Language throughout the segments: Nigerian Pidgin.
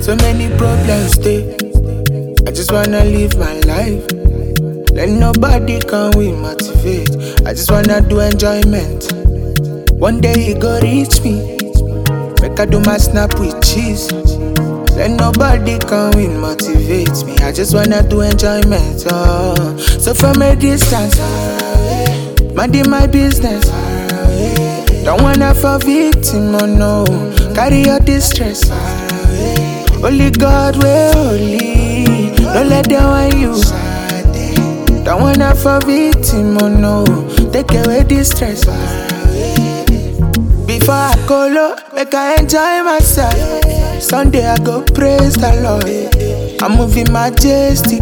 So many problems stay. I just wanna live my life. Let nobody come with motivate. I just wanna do enjoyment. One day it go reach me. Make I do my snap with cheese. Let nobody come with motivate me. I just wanna do enjoyment. Oh. So from a distance, minding my business. Don't wanna fall victim, oh no. Carry your distress. Only God will holy. Don't let them want you. Don't wanna fall victim, oh no. Take away distress. Before I go low, make I enjoy myself. Sunday I go praise the Lord. I'm moving majestic.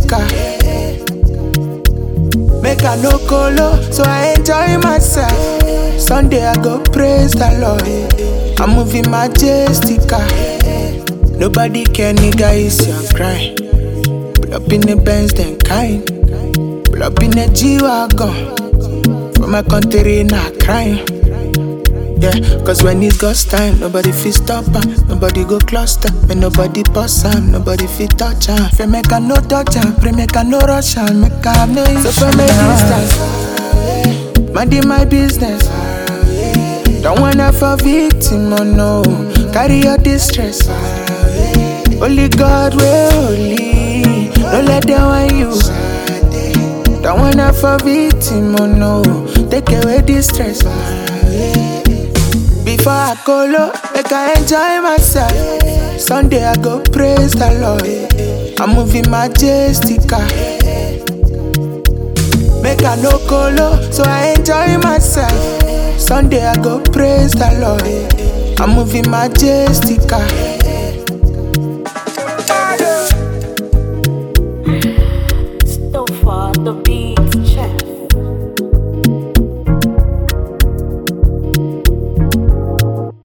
Make I no go low, so I enjoy myself. Sunday I go praise the Lord. I'm moving majestic. Nobody can nigga, it's your crime. Pull up in the Benz, then kind. Pull up in the G-Wagon. For my country, not crime. Yeah, cause when it's God's time, nobody fit stop am, nobody go cluster, when nobody pass am, nobody fit touch am. Fe make I no touch am, pray make I no rush am, make I have no issue. So from a distance, minding my business. Don't wanna fall victim, oh no. Carry your distress. Only God will holy. Don't let them want you. Don't wanna fall victim, oh no. Take away distress. Before I go low, make I enjoy myself. Sunday I go praise the Lord. I'm moving majestic. Make I no go low, so I enjoy myself. Sunday I go praise the Lord. I'm moving majestic.